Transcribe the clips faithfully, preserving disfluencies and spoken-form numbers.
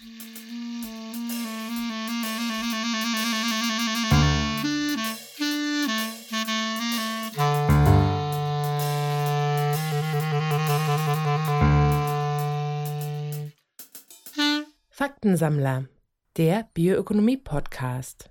Faktensammler, der Bioökonomie-Podcast.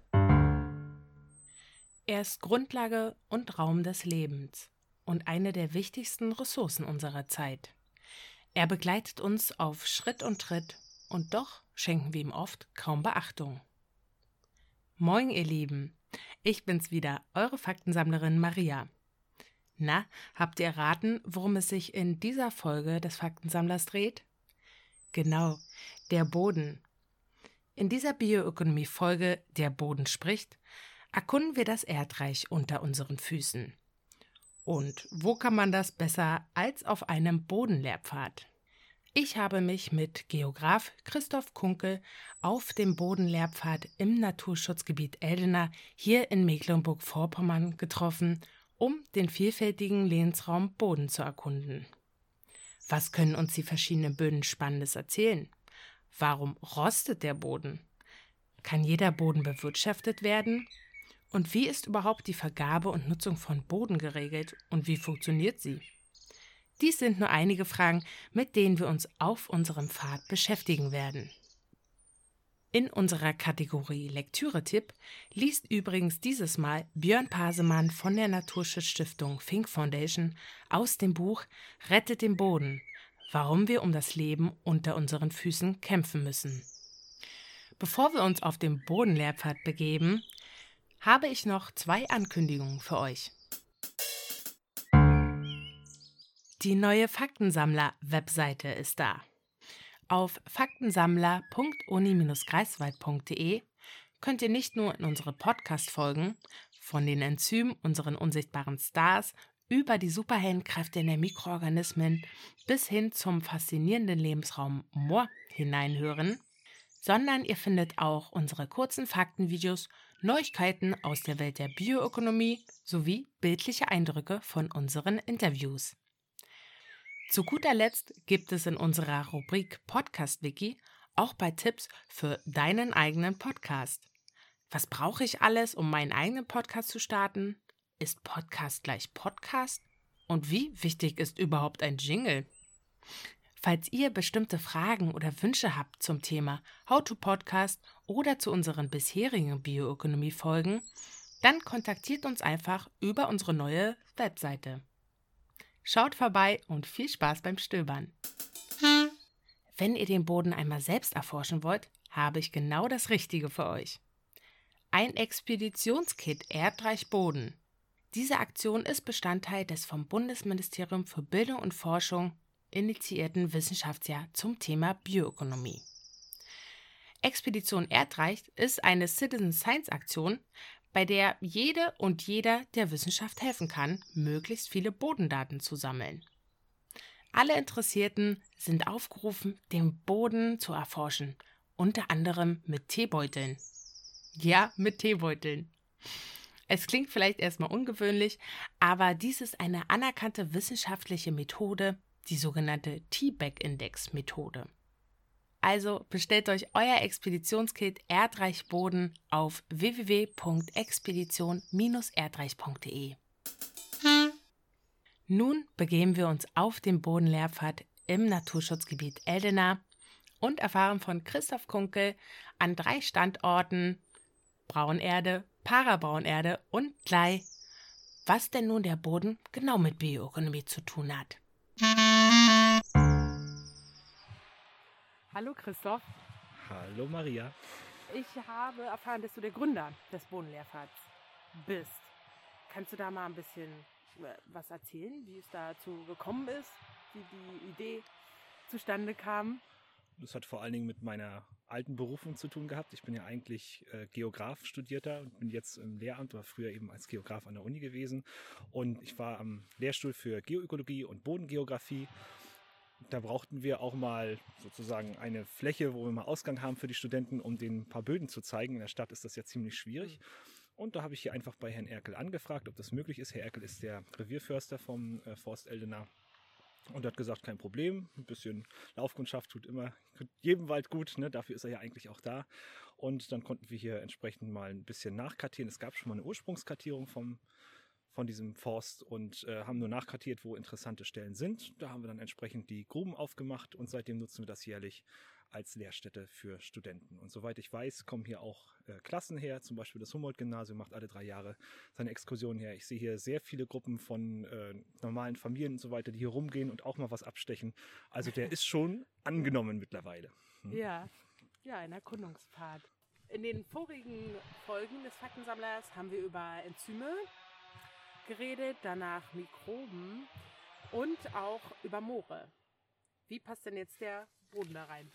Er ist Grundlage und Raum des Lebens und eine der wichtigsten Ressourcen unserer Zeit. Er begleitet uns auf Schritt und Tritt und doch schenken wir ihm oft kaum Beachtung. Moin ihr Lieben, ich bin's wieder, eure Faktensammlerin Maria. Na, habt ihr erraten, worum es sich in dieser Folge des Faktensammlers dreht? Genau, der Boden. In dieser Bioökonomie-Folge Der Boden spricht, erkunden wir das Erdreich unter unseren Füßen. Und wo kann man das besser als auf einem Bodenlehrpfad? Ich habe mich mit Geograf Christoph Kunkel auf dem Bodenlehrpfad im Naturschutzgebiet Eldena hier in Mecklenburg-Vorpommern getroffen, um den vielfältigen Lebensraum Boden zu erkunden. Was können uns die verschiedenen Böden Spannendes erzählen? Warum rostet der Boden? Kann jeder Boden bewirtschaftet werden? Und wie ist überhaupt die Vergabe und Nutzung von Boden geregelt und wie funktioniert sie? Dies sind nur einige Fragen, mit denen wir uns auf unserem Pfad beschäftigen werden. In unserer Kategorie Lektüre-Tipp liest übrigens dieses Mal Björn Pasemann von der Naturschutzstiftung Fink Foundation aus dem Buch Rettet den Boden, warum wir um das Leben unter unseren Füßen kämpfen müssen. Bevor wir uns auf den Bodenlehrpfad begeben, habe ich noch zwei Ankündigungen für euch. Die neue Faktensammler-Webseite ist da. Auf faktensammler punkt uni Bindestrich greifswald punkt de könnt ihr nicht nur in unsere Podcast-Folgen von den Enzymen, unseren unsichtbaren Stars, über die Superheldenkräfte der Mikroorganismen bis hin zum faszinierenden Lebensraum Moor hineinhören, sondern ihr findet auch unsere kurzen Faktenvideos, Neuigkeiten aus der Welt der Bioökonomie sowie bildliche Eindrücke von unseren Interviews. Zu guter Letzt gibt es in unserer Rubrik Podcast Wiki auch bei Tipps für deinen eigenen Podcast. Was brauche ich alles, um meinen eigenen Podcast zu starten? Ist Podcast gleich Podcast? Und wie wichtig ist überhaupt ein Jingle? Falls ihr bestimmte Fragen oder Wünsche habt zum Thema How to Podcast oder zu unseren bisherigen Bioökonomie-Folgen, dann kontaktiert uns einfach über unsere neue Webseite. Schaut vorbei und viel Spaß beim Stöbern. Wenn ihr den Boden einmal selbst erforschen wollt, habe ich genau das Richtige für euch. Ein Expeditionskit Erdreich Boden. Diese Aktion ist Bestandteil des vom Bundesministerium für Bildung und Forschung initiierten Wissenschaftsjahr zum Thema Bioökonomie. Expedition Erdreich ist eine Citizen Science Aktion, bei der jede und jeder der Wissenschaft helfen kann, möglichst viele Bodendaten zu sammeln. Alle Interessierten sind aufgerufen, den Boden zu erforschen, unter anderem mit Teebeuteln. Ja, mit Teebeuteln. Es klingt vielleicht erstmal ungewöhnlich, aber dies ist eine anerkannte wissenschaftliche Methode, die sogenannte T-Bag-Index-Methode. Also bestellt euch euer Expeditionskit Erdreich Boden auf w w w punkt expedition Bindestrich erdreich punkt de. Nun begeben wir uns auf den Bodenlehrpfad im Naturschutzgebiet Eldena und erfahren von Christoph Kunkel an drei Standorten Braunerde, Parabraunerde und Gley, was denn nun der Boden genau mit Bioökonomie zu tun hat. Hallo Christoph. Hallo Maria. Ich habe erfahren, dass du der Gründer des Bodenlehrpfads bist. Kannst du da mal ein bisschen was erzählen, wie es dazu gekommen ist, wie die Idee zustande kam? Das hat vor allen Dingen mit meiner alten Berufung zu tun gehabt. Ich bin ja eigentlich äh, Geograf studierter und bin jetzt im Lehramt, war früher eben als Geograf an der Uni gewesen. Und ich war am Lehrstuhl für Geoökologie und Bodengeografie. Da brauchten wir auch mal sozusagen eine Fläche, wo wir mal Ausgang haben für die Studenten, um denen ein paar Böden zu zeigen. In der Stadt ist das ja ziemlich schwierig. Und da habe ich hier einfach bei Herrn Erkel angefragt, ob das möglich ist. Herr Erkel ist der Revierförster vom äh, Forst Eldena. Und er hat gesagt, kein Problem, ein bisschen Laufkundschaft tut immer tut jedem Wald gut, ne? Dafür ist er ja eigentlich auch da. Und dann konnten wir hier entsprechend mal ein bisschen nachkartieren. Es gab schon mal eine Ursprungskartierung vom, von diesem Forst und äh, haben nur nachkartiert, wo interessante Stellen sind. Da haben wir dann entsprechend die Gruben aufgemacht und seitdem nutzen wir das jährlich als Lehrstätte für Studenten. Und soweit ich weiß, kommen hier auch äh, Klassen her, zum Beispiel das Humboldt-Gymnasium macht alle drei Jahre seine Exkursion her. Ich sehe hier sehr viele Gruppen von äh, normalen Familien und so weiter, die hier rumgehen und auch mal was abstechen. Also der ist schon angenommen mittlerweile. Hm. Ja, ja, ein Erkundungspfad. In den vorigen Folgen des Faktensammlers haben wir über Enzyme geredet, danach Mikroben und auch über Moore. Wie passt denn jetzt der Boden da rein?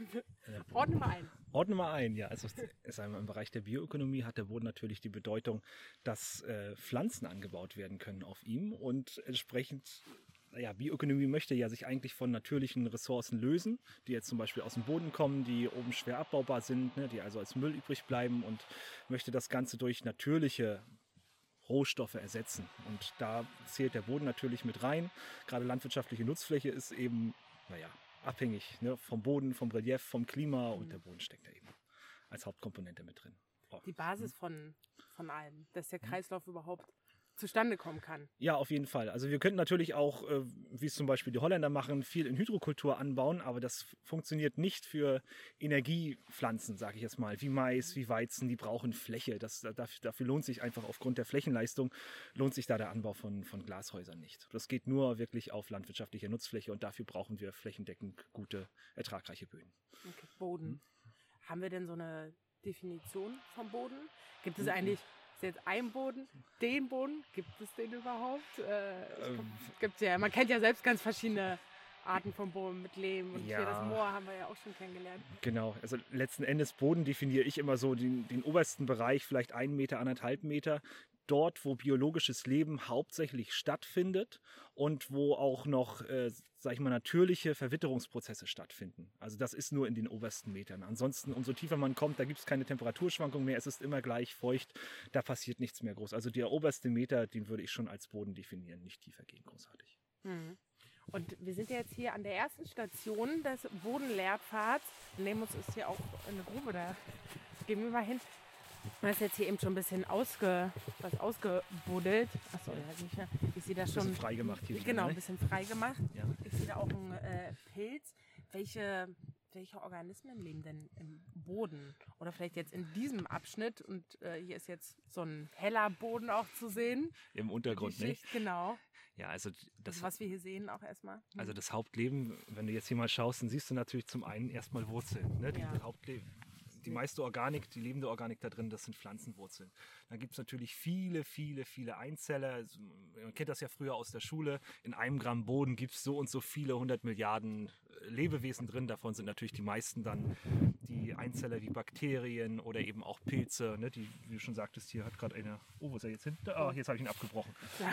Ordne mal ein. Ordne mal ein, ja. Also ist einmal im Bereich der Bioökonomie hat der Boden natürlich die Bedeutung, dass äh, Pflanzen angebaut werden können auf ihm und entsprechend, ja, Bioökonomie möchte ja sich eigentlich von natürlichen Ressourcen lösen, die jetzt zum Beispiel aus dem Boden kommen, die oben schwer abbaubar sind, ne, die also als Müll übrig bleiben und möchte das Ganze durch natürliche Rohstoffe ersetzen. Und da zählt der Boden natürlich mit rein. Gerade landwirtschaftliche Nutzfläche ist eben, naja, abhängig, ne, vom Boden, vom Relief, vom Klima und der Boden steckt da eben als Hauptkomponente mit drin. Oh. Die Basis von, von allem, dass der Kreislauf überhaupt zustande kommen kann. Ja, auf jeden Fall. Also wir könnten natürlich auch, äh, wie es zum Beispiel die Holländer machen, viel in Hydrokultur anbauen, aber das funktioniert nicht für Energiepflanzen, sage ich jetzt mal, wie Mais, wie Weizen, die brauchen Fläche. Das, dafür, dafür lohnt sich einfach aufgrund der Flächenleistung, lohnt sich da der Anbau von, von Glashäusern nicht. Das geht nur wirklich auf landwirtschaftliche Nutzfläche und dafür brauchen wir flächendeckend gute, ertragreiche Böden. Okay, Boden. Hm. Haben wir denn so eine Definition vom Boden? Gibt es eigentlich... Ist jetzt ein Boden, den Boden, gibt es den überhaupt? Äh, ähm, gibt's ja, man kennt ja selbst ganz verschiedene Arten von Boden mit Lehm und ja. Hier das Moor haben wir ja auch schon kennengelernt. Genau, also letzten Endes Boden definiere ich immer so den, den obersten Bereich, vielleicht einen Meter, anderthalb Meter. Dort, wo biologisches Leben hauptsächlich stattfindet und wo auch noch, äh, sag ich mal, natürliche Verwitterungsprozesse stattfinden. Also das ist nur in den obersten Metern. Ansonsten, umso tiefer man kommt, da gibt es keine Temperaturschwankung mehr, es ist immer gleich feucht, da passiert nichts mehr groß. Also der oberste Meter, den würde ich schon als Boden definieren, nicht tiefer gehen, großartig. Mhm. Und wir sind ja jetzt hier an der ersten Station des Bodenlehrpfads. Neben uns ist hier auch eine Grube, da gehen wir mal hin. Du hast jetzt hier eben schon ein bisschen ausge, was ausgebuddelt. Achso, ja, nicht mehr. Ich sehe da schon. Ein bisschen frei gemacht hier. Genau, wieder, ein bisschen frei gemacht. Ja. Ich sehe da auch einen äh, Pilz. Welche, welche Organismen leben denn im Boden? Oder vielleicht jetzt in diesem Abschnitt. Und äh, hier ist jetzt so ein heller Boden auch zu sehen. Im Untergrund, nicht? Genau. Ja, also das, also was wir hier sehen auch erstmal. Hm. Also das Hauptleben, wenn du jetzt hier mal schaust, dann siehst du natürlich zum einen erstmal Wurzeln. Ne? Die ja. Hauptleben. Die meiste Organik, die lebende Organik da drin, das sind Pflanzenwurzeln. Dann gibt es natürlich viele, viele, viele Einzeller. Also, man kennt das ja früher aus der Schule. In einem Gramm Boden gibt es so und so viele hundert Milliarden Lebewesen drin. Davon sind natürlich die meisten dann die Einzeller wie Bakterien oder eben auch Pilze. Ne? Die, wie du schon sagtest, hier hat gerade eine... Oh, wo ist er jetzt hin? Oh, jetzt habe ich ihn abgebrochen. Ja.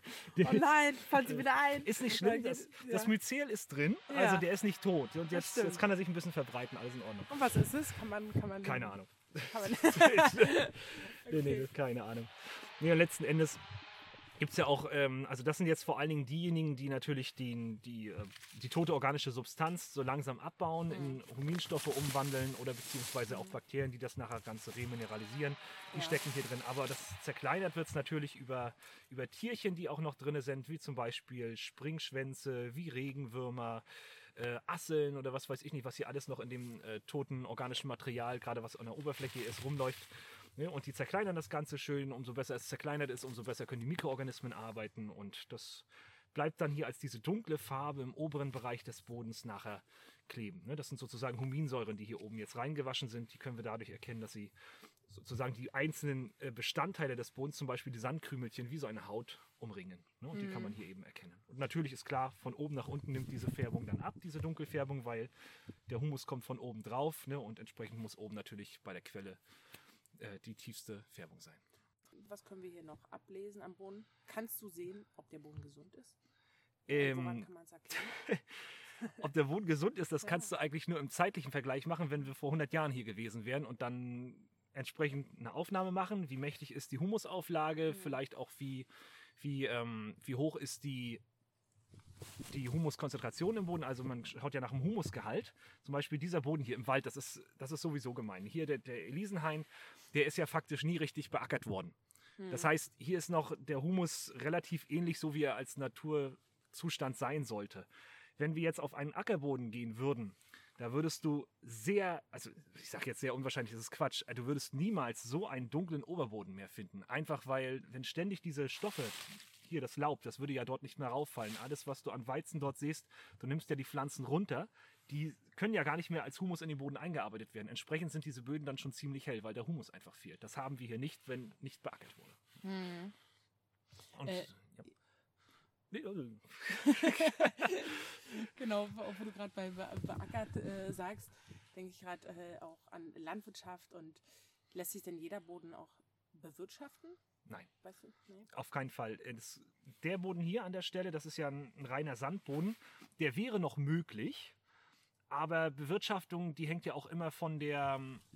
Oh nein, fallen Sie wieder ein. Ist nicht schlimm. Das, das Myzel ist drin. Ja. Also der ist nicht tot. Und jetzt, jetzt kann er sich ein bisschen verbreiten. Alles in Ordnung. Und was ist es? Kann man... Kann man keine Ahnung. Kann man okay. nee, nee, keine Ahnung. Nee, letzten Endes gibt es ja auch, ähm, also das sind jetzt vor allen Dingen diejenigen, die natürlich die, die, äh, die tote organische Substanz so langsam abbauen, mhm. in Huminstoffe umwandeln oder beziehungsweise auch Bakterien, die das nachher Ganze remineralisieren, die ja. stecken hier drin. Aber das zerkleinert wird es natürlich über, über Tierchen, die auch noch drin sind, wie zum Beispiel Springschwänze, wie Regenwürmer, Äh, Asseln oder was weiß ich nicht, was hier alles noch in dem äh, toten organischen Material, gerade was an der Oberfläche ist, rumläuft. Ne? Und die zerkleinern das Ganze schön. Umso besser es zerkleinert ist, umso besser können die Mikroorganismen arbeiten. Und das bleibt dann hier als diese dunkle Farbe im oberen Bereich des Bodens nachher kleben. Ne? Das sind sozusagen Huminsäuren, die hier oben jetzt reingewaschen sind. Die können wir dadurch erkennen, dass sie sozusagen die einzelnen äh, Bestandteile des Bodens, zum Beispiel die Sandkrümelchen, wie so eine Haut umringen. Ne? Und mhm. die kann man hier eben erkennen. Und natürlich ist klar, von oben nach unten nimmt diese Färbung dann ab, diese Dunkelfärbung, weil der Humus kommt von oben drauf, ne? Und entsprechend muss oben natürlich bei der Quelle äh, die tiefste Färbung sein. Was können wir hier noch ablesen am Boden? Kannst du sehen, ob der Boden gesund ist? Ähm, Woran kann man es erkennen? Ob der Boden gesund ist, das ja. kannst du eigentlich nur im zeitlichen Vergleich machen, wenn wir vor hundert Jahren hier gewesen wären und dann entsprechend eine Aufnahme machen. Wie mächtig ist die Humusauflage? Mhm. Vielleicht auch wie, wie, ähm, wie hoch ist die die Humuskonzentration im Boden, also man schaut ja nach dem Humusgehalt. Zum Beispiel dieser Boden hier im Wald, das ist, das ist sowieso gemein. Hier der, der Elisenhain, der ist ja faktisch nie richtig beackert worden. Hm. Das heißt, hier ist noch der Humus relativ ähnlich, so wie er als Naturzustand sein sollte. Wenn wir jetzt auf einen Ackerboden gehen würden, da würdest du sehr, also ich sage jetzt sehr unwahrscheinlich, das ist Quatsch, du würdest niemals so einen dunklen Oberboden mehr finden. Einfach weil, wenn ständig diese Stoffe, hier das Laub, das würde ja dort nicht mehr rauffallen. Alles, was du an Weizen dort siehst, du nimmst ja die Pflanzen runter, die können ja gar nicht mehr als Humus in den Boden eingearbeitet werden. Entsprechend sind diese Böden dann schon ziemlich hell, weil der Humus einfach fehlt. Das haben wir hier nicht, wenn nicht beackert wurde. Hm. Und, äh, ja. Nee, also. Genau, wo du gerade bei be beackert äh, sagst, denke ich gerade äh, auch an Landwirtschaft. Und lässt sich denn jeder Boden auch bewirtschaften? Nein, weißt du? Nee. Auf keinen Fall. Das, der Boden hier an der Stelle, das ist ja ein, ein reiner Sandboden, der wäre noch möglich, aber Bewirtschaftung, die hängt ja auch immer von der,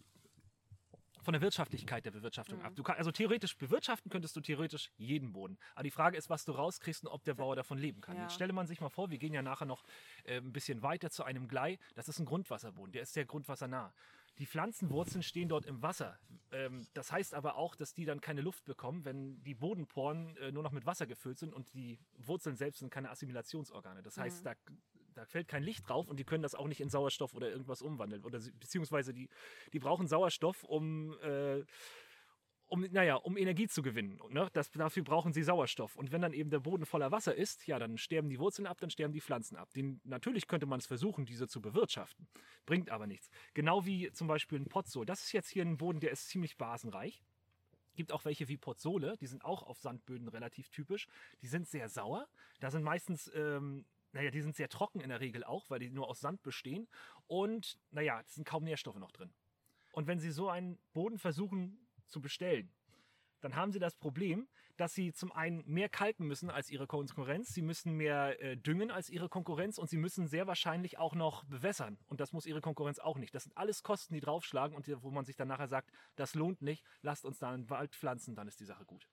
von der Wirtschaftlichkeit der Bewirtschaftung mhm. ab. Du kann, also theoretisch bewirtschaften könntest du theoretisch jeden Boden. Aber die Frage ist, was du rauskriegst und ob der Bauer davon leben kann. Ja. Jetzt stelle man sich mal vor, wir gehen ja nachher noch äh, ein bisschen weiter zu einem Glei. Das ist ein Grundwasserboden, der ist sehr grundwassernah. Die Pflanzenwurzeln stehen dort im Wasser. Ähm, das heißt aber auch, dass die dann keine Luft bekommen, wenn die Bodenporen äh, nur noch mit Wasser gefüllt sind und die Wurzeln selbst sind keine Assimilationsorgane. Das heißt, mhm. da, da fällt kein Licht drauf und die können das auch nicht in Sauerstoff oder irgendwas umwandeln. Oder beziehungsweise die, die brauchen Sauerstoff, um, äh, um, naja, um Energie zu gewinnen. Ne? Das, dafür brauchen sie Sauerstoff. Und wenn dann eben der Boden voller Wasser ist, ja, dann sterben die Wurzeln ab, dann sterben die Pflanzen ab. Den, natürlich könnte man es versuchen, diese zu bewirtschaften. Bringt aber nichts. Genau wie zum Beispiel ein Pozzo. Das ist jetzt hier ein Boden, der ist ziemlich basenreich. Gibt auch welche wie Pozzole, die sind auch auf Sandböden relativ typisch. Die sind sehr sauer. Da sind meistens, ähm, naja, die sind sehr trocken in der Regel auch, weil die nur aus Sand bestehen. Und, naja, es sind kaum Nährstoffe noch drin. Und wenn Sie so einen Boden versuchen zu bestellen, dann haben sie das Problem, dass sie zum einen mehr kalken müssen als ihre Konkurrenz, sie müssen mehr äh, düngen als ihre Konkurrenz und sie müssen sehr wahrscheinlich auch noch bewässern. Und das muss ihre Konkurrenz auch nicht. Das sind alles Kosten, die draufschlagen und wo man sich dann nachher sagt, das lohnt nicht, lasst uns da einen Wald pflanzen, dann ist die Sache gut.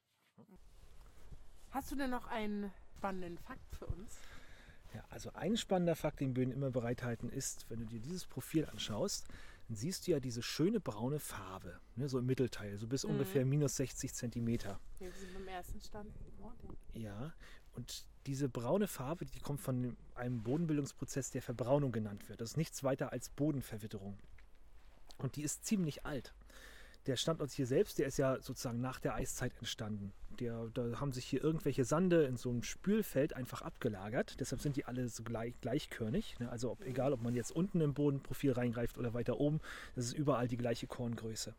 Hast du denn noch einen spannenden Fakt für uns? Ja, also ein spannender Fakt, den Böden immer bereithalten, ist, wenn du dir dieses Profil anschaust, dann siehst du ja diese schöne braune Farbe, ne, so im Mittelteil, so bis mhm. ungefähr minus sechzig Zentimeter. Wir sind beim ersten Stand. Ja, und diese braune Farbe, die kommt von einem Bodenbildungsprozess, der Verbraunung genannt wird. Das ist nichts weiter als Bodenverwitterung. Und die ist ziemlich alt. Der Standort hier selbst, der ist ja sozusagen nach der Eiszeit entstanden. Der, da haben sich hier irgendwelche Sande in so einem Spülfeld einfach abgelagert. Deshalb sind die alle so gleich, gleichkörnig. Ne? Also ob, egal, ob man jetzt unten im Bodenprofil reingreift oder weiter oben, das ist überall die gleiche Korngröße.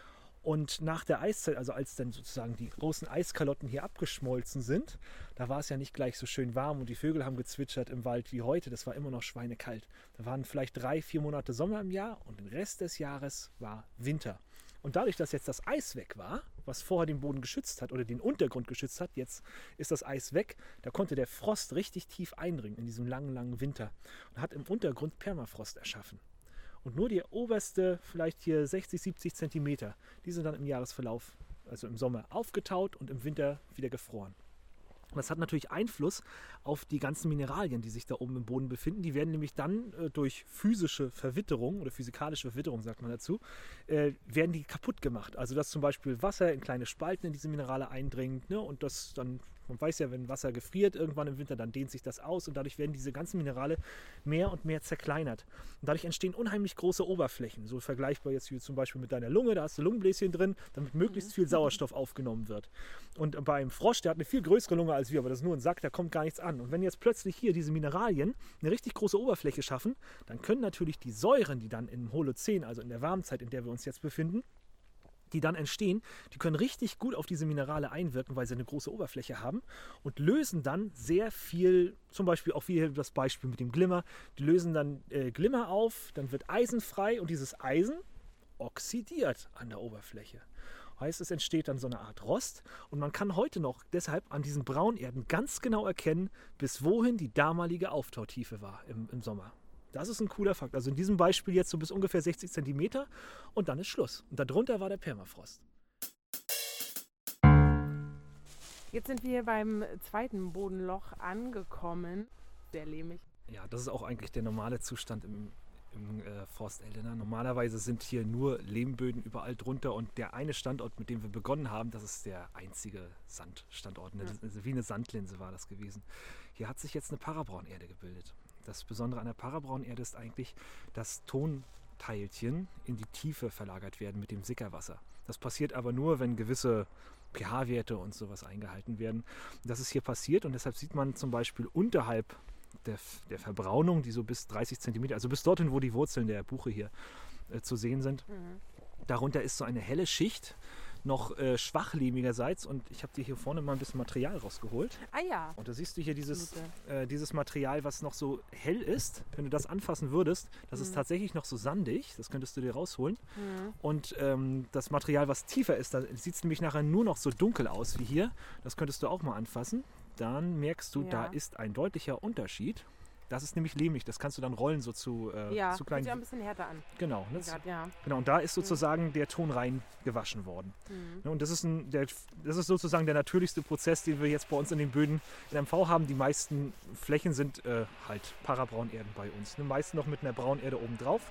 Und nach der Eiszeit, also als dann sozusagen die großen Eiskalotten hier abgeschmolzen sind, da war es ja nicht gleich so schön warm und die Vögel haben gezwitschert im Wald wie heute. Das war immer noch schweinekalt. Da waren vielleicht drei, vier Monate Sommer im Jahr und den Rest des Jahres war Winter. Und dadurch, dass jetzt das Eis weg war, was vorher den Boden geschützt hat oder den Untergrund geschützt hat, jetzt ist das Eis weg, da konnte der Frost richtig tief eindringen in diesem langen, langen Winter und hat im Untergrund Permafrost erschaffen. Und nur die oberste, vielleicht hier sechzig, siebzig Zentimeter, die sind dann im Jahresverlauf, also im Sommer, aufgetaut und im Winter wieder gefroren. Und das hat natürlich Einfluss auf die ganzen Mineralien, die sich da oben im Boden befinden. Die werden nämlich dann äh, durch physische Verwitterung oder physikalische Verwitterung, sagt man dazu, äh, werden die kaputt gemacht. Also dass zum Beispiel Wasser in kleine Spalten in diese Minerale eindringt, ne, und das dann, man weiß ja, wenn Wasser gefriert irgendwann im Winter, dann dehnt sich das aus und dadurch werden diese ganzen Minerale mehr und mehr zerkleinert. Und dadurch entstehen unheimlich große Oberflächen, so vergleichbar jetzt wie zum Beispiel mit deiner Lunge, da hast du Lungenbläschen drin, damit möglichst viel Sauerstoff aufgenommen wird. Und bei einem Frosch, der hat eine viel größere Lunge als wir, aber das ist nur ein Sack, da kommt gar nichts an. Und wenn jetzt plötzlich hier diese Mineralien eine richtig große Oberfläche schaffen, dann können natürlich die Säuren, die dann im Holozän, also in der Warmzeit, in der wir uns jetzt befinden, die dann entstehen, die können richtig gut auf diese Minerale einwirken, weil sie eine große Oberfläche haben und lösen dann sehr viel, zum Beispiel auch wie das Beispiel mit dem Glimmer, die lösen dann äh, Glimmer auf, dann wird Eisen frei und dieses Eisen oxidiert an der Oberfläche. Heißt, es entsteht dann so eine Art Rost und man kann heute noch deshalb an diesen Braunerden ganz genau erkennen, bis wohin die damalige Auftautiefe war im, im Sommer. Das ist ein cooler Fakt. Also in diesem Beispiel jetzt so bis ungefähr sechzig Zentimeter und dann ist Schluss. Und darunter war der Permafrost. Jetzt sind wir beim zweiten Bodenloch angekommen. sehr lehmig. Ja, das ist auch eigentlich der normale Zustand im, im äh, Forst Eldena. Normalerweise sind hier nur Lehmböden überall drunter und der eine Standort, mit dem wir begonnen haben, das ist der einzige Sandstandort. Ja. Also wie eine Sandlinse war das gewesen. Hier hat sich jetzt eine Parabraunerde gebildet. Das Besondere an der Parabraunerde ist eigentlich, dass Tonteilchen in die Tiefe verlagert werden mit dem Sickerwasser. Das passiert aber nur, wenn gewisse pH-Werte und sowas eingehalten werden. Das ist hier passiert und deshalb sieht man zum Beispiel unterhalb der, der Verbraunung, die so bis dreißig Zentimeter, also bis dorthin, wo die Wurzeln der Buche hier äh, zu sehen sind. Mhm. Darunter ist so eine helle Schicht, noch äh, schwachlehmigerseits, und ich habe dir hier vorne mal ein bisschen Material rausgeholt. Ah ja. Und da siehst du hier dieses, äh, dieses Material, was noch so hell ist. Wenn du das anfassen würdest, das mhm. ist tatsächlich noch so sandig, das könntest du dir rausholen. Mhm. Und ähm, das Material, was tiefer ist, da sieht es nämlich nachher nur noch so dunkel aus wie hier. Das könntest du auch mal anfassen. Dann merkst du, ja. da ist ein deutlicher Unterschied. Das ist nämlich lehmig, das kannst du dann rollen so zu, äh, ja, zu kleinen... Ja, ein bisschen härter an. Genau, ne? Grad, ja. Genau, und da ist sozusagen mhm. der Ton rein gewaschen worden. Mhm. Und das ist, ein, der, das ist sozusagen der natürlichste Prozess, den wir jetzt bei uns in den Böden in M V haben. Die meisten Flächen sind äh, halt Parabraunerden bei uns. Die meisten noch mit einer Braunerde obendrauf,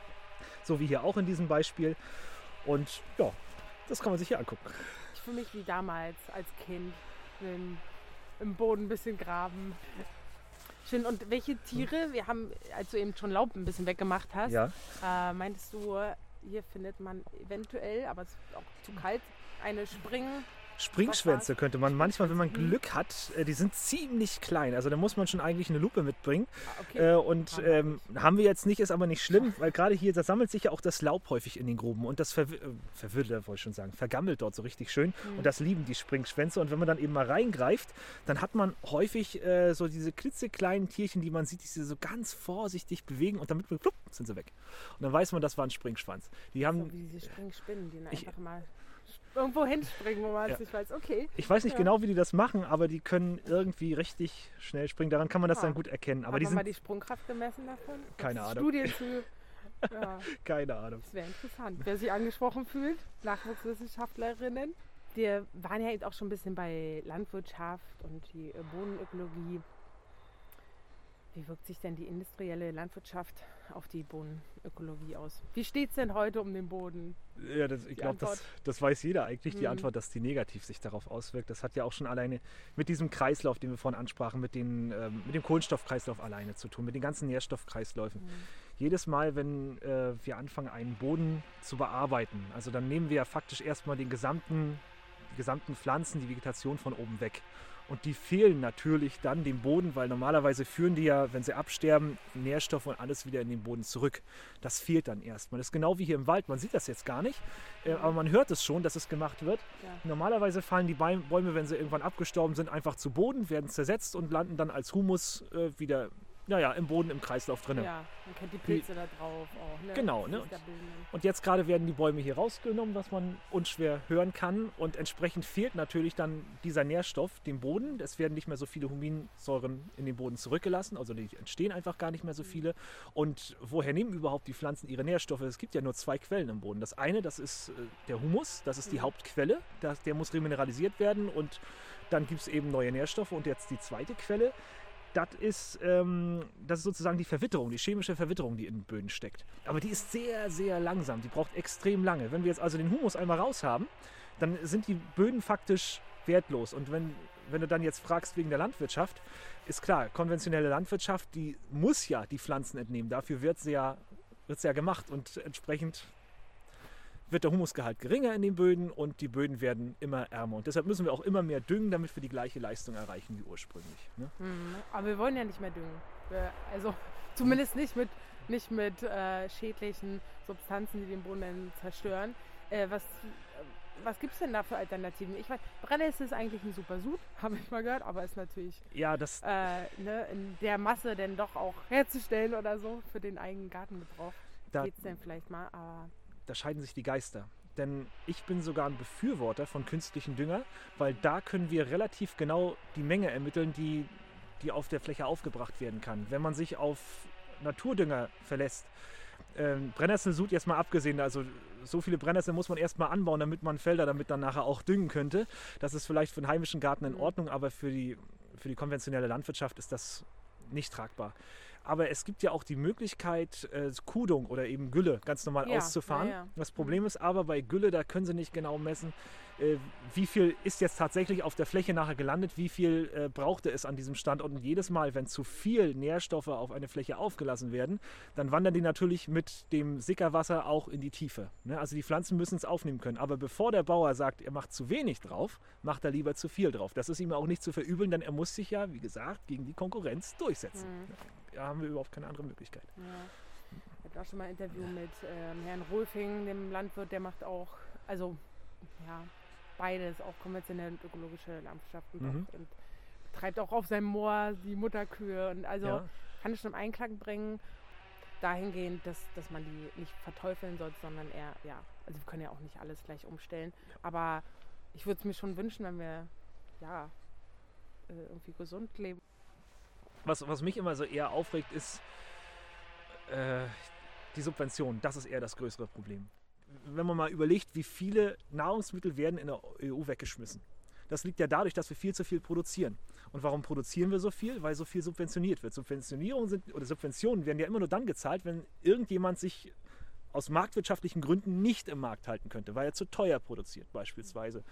so wie hier auch in diesem Beispiel. Und ja, das kann man sich hier angucken. Ich fühle mich wie damals als Kind, im, im Boden ein bisschen graben. Schön. Und welche Tiere, wir haben, als du eben schon Laub ein bisschen weggemacht hast, ja. äh, meintest du, hier findet man eventuell, aber es ist auch zu kalt, eine Spring... Springschwänze könnte man manchmal, wenn man Glück hat, die sind ziemlich klein. Also da muss man schon eigentlich eine Lupe mitbringen. Ah, okay. Und haben wir, ähm, haben wir jetzt nicht, ist aber nicht schlimm, weil gerade hier, da sammelt sich ja auch das Laub häufig in den Gruben und das verw äh, verwirrt, wollte ich schon sagen, vergammelt dort so richtig schön. Mhm. Und das lieben die Springschwänze. Und wenn man dann eben mal reingreift, dann hat man häufig äh, so diese klitzekleinen Tierchen, die man sieht, die sich so ganz vorsichtig bewegen und damit plupp, sind sie weg. Und dann weiß man, das war ein Springschwanz. Die haben, so wie diese Springspinnen, die dann ich, einfach mal... irgendwo hinspringen, wo man es ja. nicht weiß. Okay. Ich weiß nicht ja. genau, wie die das machen, aber die können irgendwie richtig schnell springen. Daran kann man das ah. dann gut erkennen. Aber Hat die man sind mal die Sprungkraft gemessen davon? Keine Ahnung. Studien zu... Ja. Keine Ahnung. Das wäre interessant. Wer sich angesprochen fühlt, Nachwuchswissenschaftlerinnen. Wir waren ja eben auch schon ein bisschen bei Landwirtschaft und die Bodenökologie. Wie wirkt sich denn die industrielle Landwirtschaft auf die Bodenökologie aus? Wie steht es denn heute um den Boden? Ja, das, ich glaube, das, das weiß jeder eigentlich, die mhm. Antwort, dass die negativ sich darauf auswirkt. Das hat ja auch schon alleine mit diesem Kreislauf, den wir vorhin ansprachen, mit, den, ähm, mit dem Kohlenstoffkreislauf alleine zu tun, mit den ganzen Nährstoffkreisläufen. Mhm. Jedes Mal, wenn äh, wir anfangen, einen Boden zu bearbeiten, also dann nehmen wir ja faktisch erstmal den gesamten, die gesamten Pflanzen, die Vegetation von oben weg. Und die fehlen natürlich dann dem Boden, weil normalerweise führen die ja, wenn sie absterben, Nährstoffe und alles wieder in den Boden zurück. Das fehlt dann erstmal. Das ist genau wie hier im Wald. Man sieht das jetzt gar nicht, äh, aber man hört es schon, dass es gemacht wird. Ja. Normalerweise fallen die Bäume, wenn sie irgendwann abgestorben sind, einfach zu Boden, werden zersetzt und landen dann als Humus äh, wieder naja, im Boden, im Kreislauf drin. Ja, man kennt die Pilze die, da drauf auch. Ne? Genau. Ne? Und, und jetzt gerade werden die Bäume hier rausgenommen, was man unschwer hören kann. Und entsprechend fehlt natürlich dann dieser Nährstoff dem Boden. Es werden nicht mehr so viele Huminsäuren in den Boden zurückgelassen. Also die entstehen einfach gar nicht mehr so viele. Und woher nehmen überhaupt die Pflanzen ihre Nährstoffe? Es gibt ja nur zwei Quellen im Boden. Das eine, das ist äh, der Humus. Das ist die mhm. Hauptquelle. Das, der muss remineralisiert werden. Und dann gibt es eben neue Nährstoffe. Und jetzt die zweite Quelle. Das ist, ähm, das ist sozusagen die Verwitterung, die chemische Verwitterung, die in den Böden steckt. Aber die ist sehr, sehr langsam. Die braucht extrem lange. Wenn wir jetzt also den Humus einmal raus haben, dann sind die Böden faktisch wertlos. Und wenn, wenn du dann jetzt fragst wegen der Landwirtschaft, ist klar, konventionelle Landwirtschaft, die muss ja die Pflanzen entnehmen. Dafür wird sie ja, wird sie ja gemacht. Und entsprechend wird der Humusgehalt geringer in den Böden und die Böden werden immer ärmer. Und deshalb müssen wir auch immer mehr düngen, damit wir die gleiche Leistung erreichen wie ursprünglich. Ne? Mhm. Aber wir wollen ja nicht mehr düngen. Wir, also zumindest nicht mit, nicht mit äh, schädlichen Substanzen, die den Boden dann zerstören. Äh, was was gibt es denn da für Alternativen? Ich weiß, Brennnessel ist eigentlich ein super Sud, habe ich mal gehört, aber ist natürlich ja, das äh, ne, in der Masse dann doch auch herzustellen oder so für den eigenen Gartengebrauch. Geht es denn vielleicht mal, aber... Da scheiden sich die Geister. Denn ich bin sogar ein Befürworter von künstlichen Dünger, weil da können wir relativ genau die Menge ermitteln, die, die auf der Fläche aufgebracht werden kann. Wenn man sich auf Naturdünger verlässt, ähm, Brennnesselsud jetzt mal abgesehen, also so viele Brennnessel muss man erstmal anbauen, damit man Felder damit dann nachher auch düngen könnte. Das ist vielleicht für einen heimischen Garten in Ordnung, aber für die, für die konventionelle Landwirtschaft ist das nicht tragbar. Aber es gibt ja auch die Möglichkeit, äh, Kudung oder eben Gülle ganz normal Ja, auszufahren. ja, ja. Das Problem ist aber bei Gülle, da können sie nicht genau messen, äh, wie viel ist jetzt tatsächlich auf der Fläche nachher gelandet, wie viel äh, brauchte es an diesem Standort. Und jedes Mal, wenn zu viel Nährstoffe auf eine Fläche aufgelassen werden, dann wandern die natürlich mit dem Sickerwasser auch in die Tiefe. Ne? Also die Pflanzen müssen es aufnehmen können. Aber bevor der Bauer sagt, er macht zu wenig drauf, macht er lieber zu viel drauf. Das ist ihm auch nicht zu verübeln, denn er muss sich ja, wie gesagt, gegen die Konkurrenz durchsetzen. Mhm. Da haben wir überhaupt keine andere Möglichkeit. Ja. Ich hatte auch schon mal ein Interview mit ähm, Herrn Rolfing, dem Landwirt, der macht auch, also ja, beides, auch konventionelle und ökologische Landwirtschaft und, Mhm. auch, und betreibt auch auf seinem Moor die Mutterkühe und also Ja. kann es schon im Einklang bringen, dahingehend, dass, dass man die nicht verteufeln sollte, sondern eher, ja, also wir können ja auch nicht alles gleich umstellen, aber ich würde es mir schon wünschen, wenn wir, ja, äh, irgendwie gesund leben. Was, was mich immer so eher aufregt, ist äh, die Subvention. Das ist eher das größere Problem. Wenn man mal überlegt, wie viele Nahrungsmittel werden in der E U weggeschmissen. Das liegt ja dadurch, dass wir viel zu viel produzieren. Und warum produzieren wir so viel? Weil so viel subventioniert wird. Subventionierungen sind, oder Subventionen werden ja immer nur dann gezahlt, wenn irgendjemand sich aus marktwirtschaftlichen Gründen nicht im Markt halten könnte, weil er zu teuer produziert beispielsweise.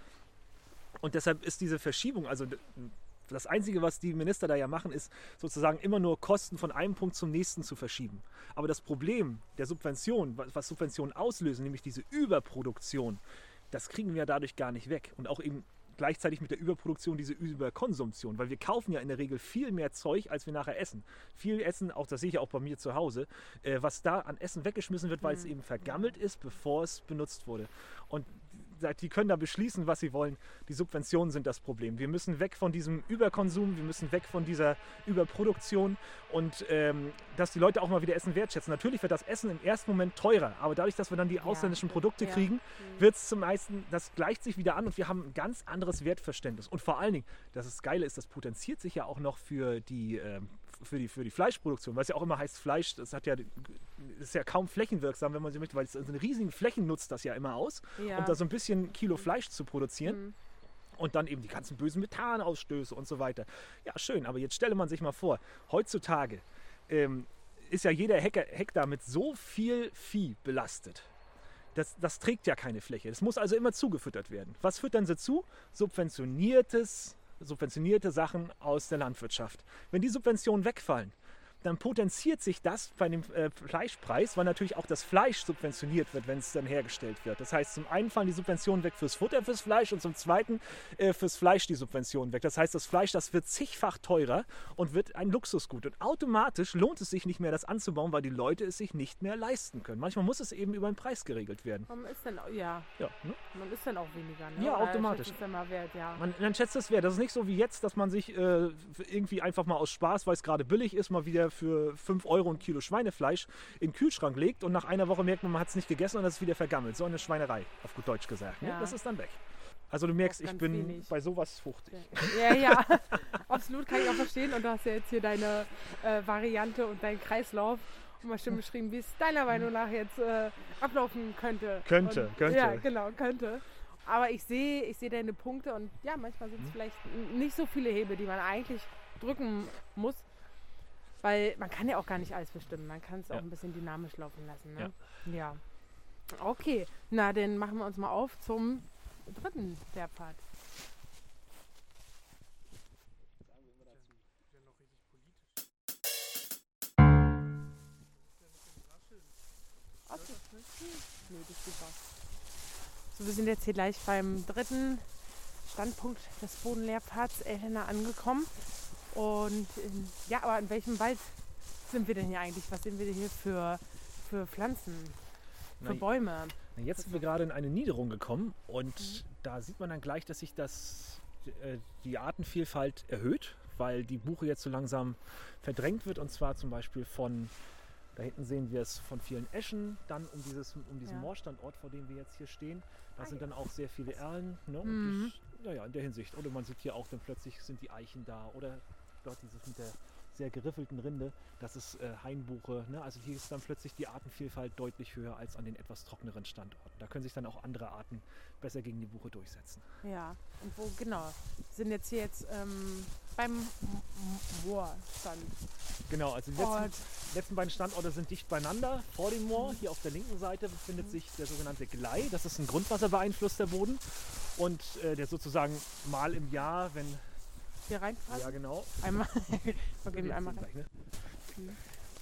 Und deshalb ist diese Verschiebung, also das Einzige, was die Minister da ja machen, ist sozusagen immer nur Kosten von einem Punkt zum nächsten zu verschieben. Aber das Problem der Subvention, was Subventionen auslösen, nämlich diese Überproduktion, das kriegen wir dadurch gar nicht weg. Und auch eben gleichzeitig mit der Überproduktion diese Überkonsumption, weil wir kaufen ja in der Regel viel mehr Zeug, als wir nachher essen. Viel Essen, auch das sehe ich ja auch bei mir zu Hause, äh, was da an Essen weggeschmissen wird, weil es eben vergammelt ist, bevor es benutzt wurde. Und die können da beschließen, was sie wollen. Die Subventionen sind das Problem. Wir müssen weg von diesem Überkonsum, wir müssen weg von dieser Überproduktion und ähm, dass die Leute auch mal wieder Essen wertschätzen. Natürlich wird das Essen im ersten Moment teurer, aber dadurch, dass wir dann die Ja, ausländischen Produkte ja. kriegen, Mhm. wird es zum meisten, das gleicht sich wieder an und wir haben ein ganz anderes Wertverständnis. Und vor allen Dingen, das ist Geile ist, das potenziert sich ja auch noch für die, ähm, für die, für die Fleischproduktion, weil es ja auch immer heißt, Fleisch, das hat ja, das ist ja kaum flächenwirksam, wenn man so möchte, weil es in riesigen Flächen nutzt das ja immer aus, Ja. um da so ein bisschen Kilo Fleisch zu produzieren. Mhm. Und dann eben die ganzen bösen Methanausstöße und so weiter. Ja, schön, aber jetzt stelle man sich mal vor, heutzutage ähm, ist ja jeder Hektar, Hektar mit so viel Vieh belastet. Das, das trägt ja keine Fläche. Das muss also immer zugefüttert werden. Was füttern sie zu? Subventioniertes, subventionierte Sachen aus der Landwirtschaft. Wenn die Subventionen wegfallen, dann potenziert sich das bei dem äh, Fleischpreis, weil natürlich auch das Fleisch subventioniert wird, wenn es dann hergestellt wird. Das heißt, zum einen fallen die Subventionen weg fürs Futter, fürs Fleisch und zum zweiten äh, fürs Fleisch die Subventionen weg. Das heißt, das Fleisch, das wird zigfach teurer und wird ein Luxusgut. Und automatisch lohnt es sich nicht mehr, das anzubauen, weil die Leute es sich nicht mehr leisten können. Manchmal muss es eben über den Preis geregelt werden. Man ist dann, auch- ja, Ja, ne? man ist dann auch weniger, ne? Ja, Oder automatisch. schätzt es dann mal wert, ja. Man, man schätzt es wert. Das ist nicht so wie jetzt, dass man sich äh, irgendwie einfach mal aus Spaß, weil es gerade billig ist, mal wieder für fünf Euro ein Kilo Schweinefleisch in den Kühlschrank legt und nach einer Woche merkt man, man hat es nicht gegessen und es ist wieder vergammelt. So eine Schweinerei, auf gut Deutsch gesagt. Ne? Ja. Das ist dann weg. Also du merkst, Auch ich ganz bin wenig. bei sowas fuchtig. Ja, ja, absolut, kann ich auch verstehen. Und du hast ja jetzt hier deine äh, Variante und deinen Kreislauf und mal schön beschrieben, wie es deiner Meinung nach jetzt äh, ablaufen könnte. Könnte, und, könnte. Ja, genau, könnte. Aber ich sehe ich sehe deine Punkte und ja, manchmal sind es Mhm. vielleicht n- nicht so viele Hebel, die man eigentlich drücken muss. Weil man kann ja auch gar nicht alles bestimmen. Man kann es Ja. auch ein bisschen dynamisch laufen lassen. Ne? Ja. Okay, na dann machen wir uns mal auf zum dritten Lehrpfad. Okay. Nee, das ist super. So, wir sind jetzt hier gleich beim dritten Standpunkt des Bodenlehrpfads Elhena angekommen. Und in, ja, aber in welchem Wald sind wir denn hier eigentlich? Was sehen wir denn hier für, für Pflanzen, für Na, Bäume? Jetzt sind wir gerade in eine Niederung gekommen und da sieht man dann gleich, dass sich das, äh, die Artenvielfalt erhöht, weil die Buche jetzt so langsam verdrängt wird und zwar zum Beispiel von, da hinten sehen wir es von vielen Eschen, dann um, dieses, um diesen Ja. Moorstandort, vor dem wir jetzt hier stehen. Da Ah, sind ja. dann auch sehr viele Erlen. Ne? Und Mhm. das, naja, in der Hinsicht. Oder man sieht hier auch, dann plötzlich sind die Eichen da oder dort dieses mit der sehr geriffelten Rinde, das ist äh, Hainbuche. Ne? Also hier ist dann plötzlich die Artenvielfalt deutlich höher als an den etwas trockeneren Standorten. Da können sich dann auch andere Arten besser gegen die Buche durchsetzen. Ja, und wo genau? sind jetzt hier jetzt ähm, beim Moorstand. Genau, also die letzten, letzten beiden Standorte sind dicht beieinander vor dem Moor. Hier auf der linken Seite befindet mhm. sich der sogenannte Glei. Das ist ein grundwasserbeeinflusster Boden und äh, der sozusagen mal im Jahr, wenn... Hier reinfassen? Ja, genau. Einmal. Okay, wir einmal rein. Gleich, ne? Mhm.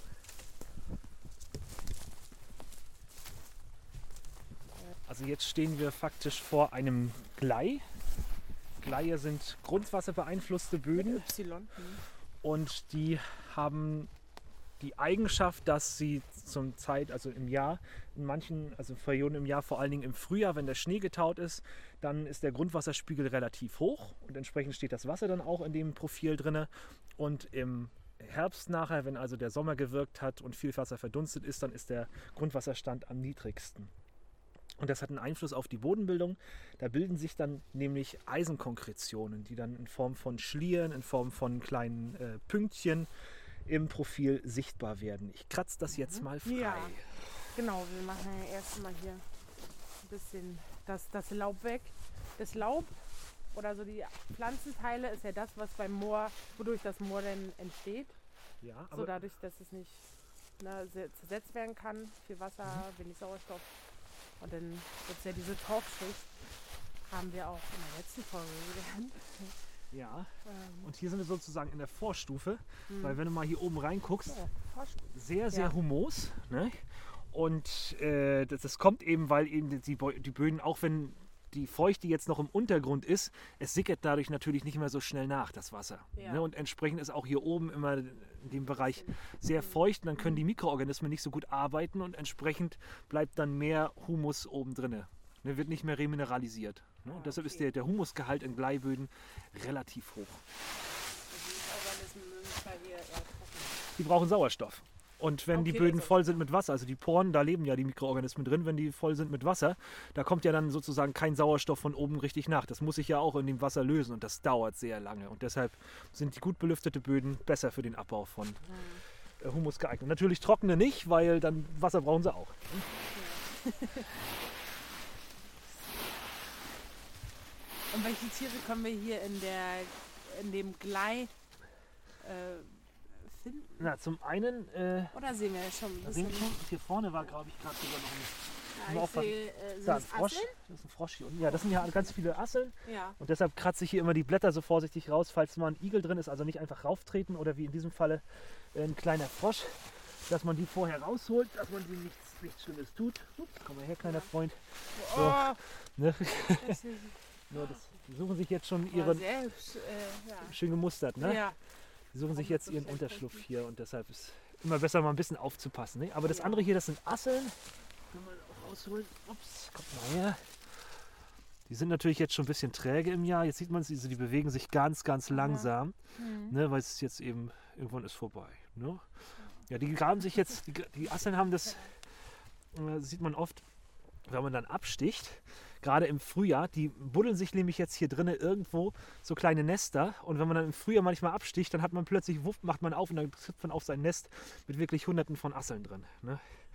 Also jetzt stehen wir faktisch vor einem Glei. Gleie sind grundwasserbeeinflusste Böden. Mit Y. Mhm. Und die haben die Eigenschaft, dass sie zum Zeit, also im Jahr, in manchen, also Perioden im Jahr, vor allen Dingen im Frühjahr, wenn der Schnee getaut ist, dann ist der Grundwasserspiegel relativ hoch und entsprechend steht das Wasser dann auch in dem Profil drin. Und im Herbst nachher, wenn also der Sommer gewirkt hat und viel Wasser verdunstet ist, dann ist der Grundwasserstand am niedrigsten. Und das hat einen Einfluss auf die Bodenbildung. Da bilden sich dann nämlich Eisenkonkretionen, die dann in Form von Schlieren, in Form von kleinen äh, Pünktchen im Profil sichtbar werden. Ich kratze das jetzt mal frei. Ja, genau. Wir machen erst mal hier ein bisschen das, das Laub weg. Das Laub oder so die Pflanzenteile ist ja das, was beim Moor, wodurch das Moor denn entsteht. Ja, aber so dadurch, dass es nicht ne, zersetzt werden kann. Viel Wasser, mhm. wenig Sauerstoff. Und dann wird ja diese Torfschicht, haben wir auch in der letzten Folge gelernt. Ja, ähm. und hier sind wir sozusagen in der Vorstufe, mhm. weil wenn du mal hier oben reinguckst, ja, sehr, sehr ja. humos. Ne? Und äh, das, das kommt eben, weil eben die, die Böden, auch wenn die Feuchte jetzt noch im Untergrund ist, es sickert dadurch natürlich nicht mehr so schnell nach, das Wasser. Ja. Ne? Und entsprechend ist auch hier oben immer in dem Bereich sehr feucht und dann können die Mikroorganismen nicht so gut arbeiten und entsprechend bleibt dann mehr Humus oben drin. Ne? Wird nicht mehr remineralisiert. Ne? Und deshalb ist der, der Humusgehalt in Gleiböden relativ hoch. Die brauchen Sauerstoff. Und wenn okay, die Böden voll sind mit Wasser, also die Poren, da leben ja die Mikroorganismen drin, wenn die voll sind mit Wasser, da kommt ja dann sozusagen kein Sauerstoff von oben richtig nach. Das muss sich ja auch in dem Wasser lösen und das dauert sehr lange. Und deshalb sind die gut belüftete Böden besser für den Abbau von äh, Humus geeignet. Natürlich trockene nicht, weil dann Wasser brauchen sie auch. Ja. Und welche Tiere können wir hier in, der, in dem Glei äh, finden? Na, zum einen... Äh, Oder sehen wir schon ein bisschen? Schon, hier vorne war, glaube ich, gerade sogar noch ein... Ja, ich sehe, äh, sind da, das ein Frosch. Asseln? Das ist ein Frosch hier unten. Ja, das sind ja ganz viele Asseln. Ja. Und deshalb kratze ich hier immer die Blätter so vorsichtig raus, falls mal ein Igel drin ist. Also nicht einfach rauftreten oder wie in diesem Falle ein kleiner Frosch. Dass man die vorher rausholt, dass man die nichts, nichts Schlimmes tut. Ups, komm mal her, kleiner Freund. So, oh. ne? Nur das, die suchen sich jetzt schon ihren... Sehr hübsch, äh, ja. Schön gemustert, ne? Ja. Die suchen sich jetzt ihren Unterschlupf hier und deshalb ist immer besser mal ein bisschen aufzupassen. Ne? Aber das andere hier, das sind Asseln. Können wir auch rausholen. Ups, kommt mal her. Die sind natürlich jetzt schon ein bisschen träge im Jahr. Jetzt sieht man es, die bewegen sich ganz, ganz langsam, mhm. ne? Weil es jetzt eben, irgendwann ist vorbei. Ne? Ja, die graben sich jetzt, die, die Asseln haben das, äh, sieht man oft, wenn man dann absticht. Gerade im Frühjahr, die buddeln sich nämlich jetzt hier drinnen irgendwo so kleine Nester und wenn man dann im Frühjahr manchmal absticht, dann hat man plötzlich, wuff, macht man auf und dann trifft man auf sein Nest mit wirklich hunderten von Asseln drin. Ne?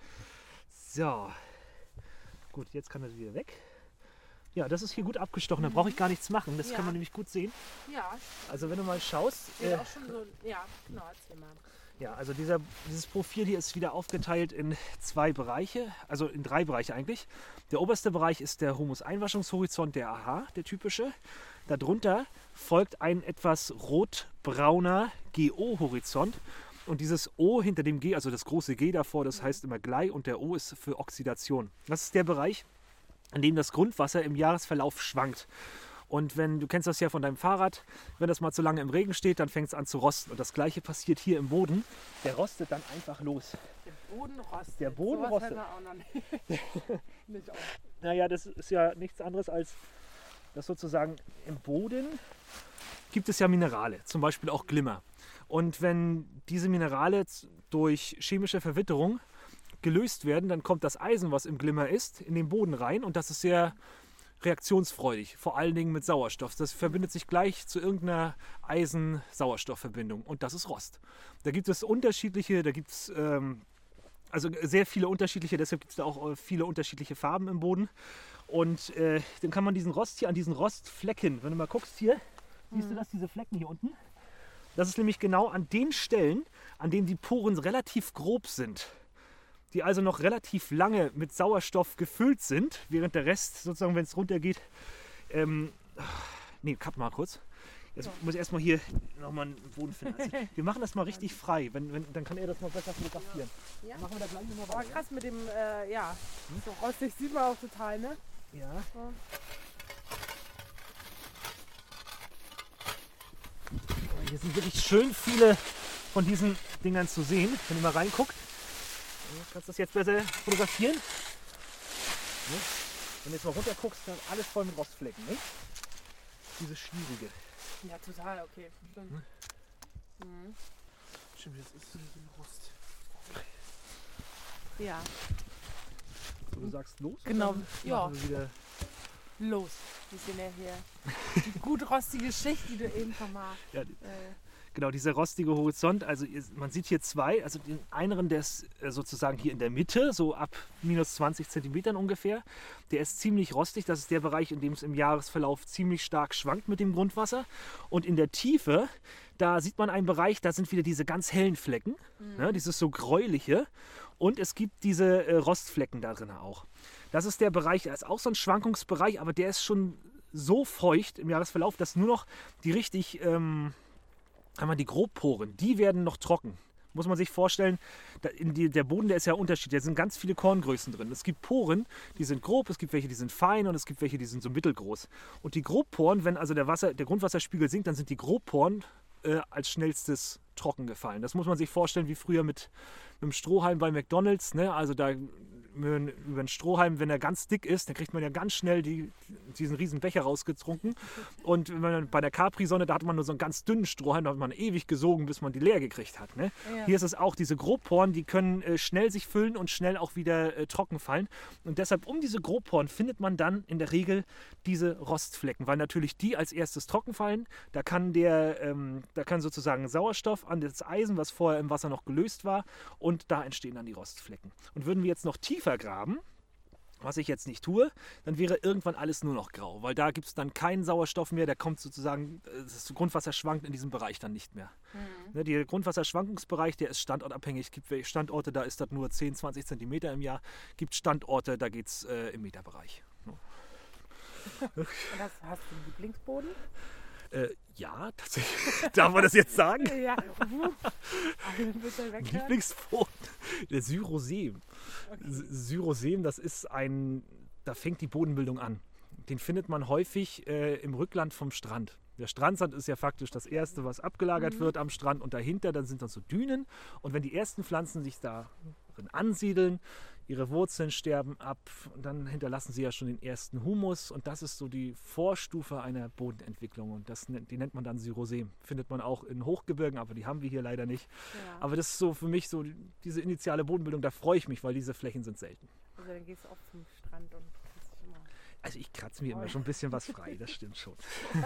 So, gut, jetzt kann das wieder weg. Ja, das ist hier gut abgestochen, da brauche ich gar nichts machen, das ja. kann man nämlich gut sehen. Ja. Also wenn du mal schaust... Äh, auch schon so, ja, genau, erzähl mal. Ja, also dieser, dieses Profil hier ist wieder aufgeteilt in zwei Bereiche, also in drei Bereiche eigentlich. Der oberste Bereich ist der Humus-Einwaschungshorizont, der A H, der typische. Darunter folgt ein etwas rotbrauner G O-Horizont. Und dieses O hinter dem G, also das große G davor, das heißt immer Glei und der O ist für Oxidation. Das ist der Bereich, in dem das Grundwasser im Jahresverlauf schwankt. Und wenn, du kennst das ja von deinem Fahrrad, wenn das mal zu lange im Regen steht, dann fängt es an zu rosten. Und das gleiche passiert hier im Boden. Der rostet dann einfach los. Der Boden rostet. Der Boden so rostet. Auch noch nicht. nicht auch. Naja, das ist ja nichts anderes als, dass sozusagen im Boden gibt es ja Minerale, zum Beispiel auch Glimmer. Und wenn diese Minerale durch chemische Verwitterung gelöst werden, dann kommt das Eisen, was im Glimmer ist, in den Boden rein. Und das ist sehr reaktionsfreudig, vor allen Dingen mit Sauerstoff. Das verbindet sich gleich zu irgendeiner Eisen-Sauerstoff-Verbindung und das ist Rost. Da gibt es unterschiedliche, da gibt es ähm, also sehr viele unterschiedliche, deshalb gibt es da auch viele unterschiedliche Farben im Boden. Und äh, dann kann man diesen Rost hier an diesen Rostflecken, wenn du mal guckst hier, mhm. siehst du das, diese Flecken hier unten? Das ist nämlich genau an den Stellen, an denen die Poren relativ grob sind, die also noch relativ lange mit Sauerstoff gefüllt sind, während der Rest, sozusagen, wenn es runtergeht, ähm, nee, cut mal kurz. Jetzt ja. muss ich erstmal hier nochmal einen Boden finden. Also, wir machen das mal richtig frei, wenn, wenn, dann kann er das mal besser fotografieren. Ja. Machen wir da gleich nochmal weiter. Oh, krass mit dem, äh, ja, hm? so rostig sieht man auch total, ne? Ja. So. Hier sind wirklich schön viele von diesen Dingern zu sehen, wenn ihr mal reinguckt. Du kannst das jetzt besser fotografieren. Wenn du jetzt mal runter guckst, dann alles voll mit Rostflecken. Ne? Diese schwierige. Ja, total, okay. Stimmt. Hm? Mhm. Stimmt, das ist so ein Rost. Ja. So, du sagst los? Genau, ja. Wir wieder los. Wir sehen ja hier die gut rostige Schicht, die du eben vermagst. Ja, äh. Genau, dieser rostige Horizont, also man sieht hier zwei, also den einen, der ist sozusagen hier in der Mitte, so ab minus zwanzig Zentimetern ungefähr. Der ist ziemlich rostig, das ist der Bereich, in dem es im Jahresverlauf ziemlich stark schwankt mit dem Grundwasser. Und in der Tiefe, da sieht man einen Bereich, da sind wieder diese ganz hellen Flecken, mhm. ne, dieses so gräuliche. Und es gibt diese äh, Rostflecken da drin auch. Das ist der Bereich, das ist auch so ein Schwankungsbereich, aber der ist schon so feucht im Jahresverlauf, dass nur noch die richtig... Ähm, Einmal die Grobporen, die werden noch trocken. Muss man sich vorstellen, in die, der Boden, der ist ja unterschiedlich. Da sind ganz viele Korngrößen drin. Es gibt Poren, die sind grob, es gibt welche, die sind fein und es gibt welche, die sind so mittelgroß. Und die Grobporen, wenn also der, Wasser, der Grundwasserspiegel sinkt, dann sind die Grobporen äh, als schnellstes trocken gefallen. Das muss man sich vorstellen wie früher mit, mit dem Strohhalm bei McDonald's. Ne? Also da über einen Strohhalm, wenn er ganz dick ist, dann kriegt man ja ganz schnell die, diesen riesen Becher rausgetrunken. Und wenn man bei der Capri-Sonne, da hat man nur so einen ganz dünnen Strohhalm, da hat man ewig gesogen, bis man die leer gekriegt hat. Ne? Ja. Hier ist es auch, diese Grobporen, die können äh, schnell sich füllen und schnell auch wieder äh, trocken fallen. Und deshalb um diese Grobporen findet man dann in der Regel diese Rostflecken, weil natürlich die als erstes trocken fallen. Da kann, der, ähm, da kann sozusagen Sauerstoff an das Eisen, was vorher im Wasser noch gelöst war, und da entstehen dann die Rostflecken. Und würden wir jetzt noch tiefer graben, was ich jetzt nicht tue, dann wäre irgendwann alles nur noch grau, weil da gibt es dann keinen Sauerstoff mehr, der kommt sozusagen, das Grundwasser schwankt in diesem Bereich dann nicht mehr. Mhm. Ne, der Grundwasserschwankungsbereich, der ist standortabhängig, es gibt Standorte, da ist das nur zehn, zwanzig Zentimeter im Jahr, gibt Standorte, da geht es äh, im Meterbereich. Und hast, hast du einen Lieblingsboden? Äh, ja, tatsächlich. Darf man das jetzt sagen? Ja. Lieblingsboden, der Syroseem. Okay. Syroseem, das ist ein, da fängt die Bodenbildung an. Den findet man häufig äh, im Rückland vom Strand. Der Strandsand ist ja faktisch das Erste, was abgelagert mhm. wird am Strand, und dahinter dann sind dann so Dünen. Und wenn die ersten Pflanzen sich darin ansiedeln, ihre Wurzeln sterben ab, und dann hinterlassen sie ja schon den ersten Humus, und das ist so die Vorstufe einer Bodenentwicklung, und das, die nennt man dann Syroseem. Findet man auch in Hochgebirgen, aber die haben wir hier leider nicht. Ja. Aber das ist so für mich so diese initiale Bodenbildung, da freue ich mich, weil diese Flächen sind selten. Also dann gehst du auch zum Strand und immer. Also ich kratze mir immer schon ein bisschen was frei, das stimmt schon.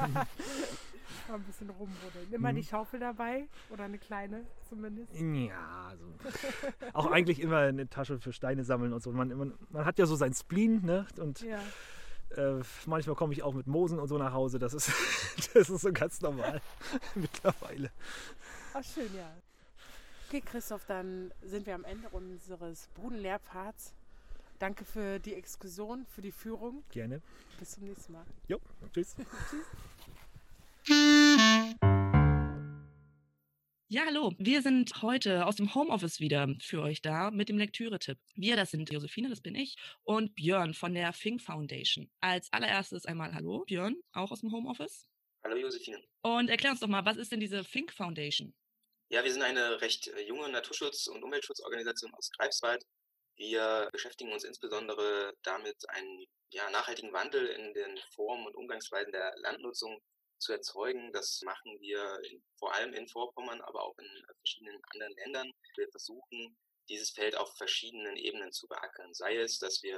Mal ein bisschen rumbuddeln. Immer mhm. die Schaufel dabei oder eine kleine zumindest? Ja, also auch eigentlich immer eine Tasche für Steine sammeln und so. Man, man, man hat ja so sein Spleen, ne? Und ja. äh, manchmal komme ich auch mit Moosen und so nach Hause. Das ist, das ist so ganz normal mittlerweile. Ach schön, ja. Okay, Christoph, dann sind wir am Ende unseres Bodenlehrpfads. Danke für die Exkursion, für die Führung. Gerne. Bis zum nächsten Mal. Jo, tschüss. Tschüss. Ja, hallo. Wir sind heute aus dem Homeoffice wieder für euch da mit dem Lektüre-Tipp. Wir, das sind Josephine, das bin ich, und Björn von der Fink Foundation. Als allererstes einmal hallo, Björn, auch aus dem Homeoffice. Hallo Josephine. Und erklär uns doch mal, was ist denn diese Fink Foundation? Ja, wir sind eine recht junge Naturschutz- und Umweltschutzorganisation aus Greifswald. Wir beschäftigen uns insbesondere damit, einen ja, nachhaltigen Wandel in den Formen und Umgangsweisen der Landnutzung zu erzeugen. Das machen wir in, vor allem in Vorpommern, aber auch in verschiedenen anderen Ländern. Wir versuchen, dieses Feld auf verschiedenen Ebenen zu beackern. Sei es, dass wir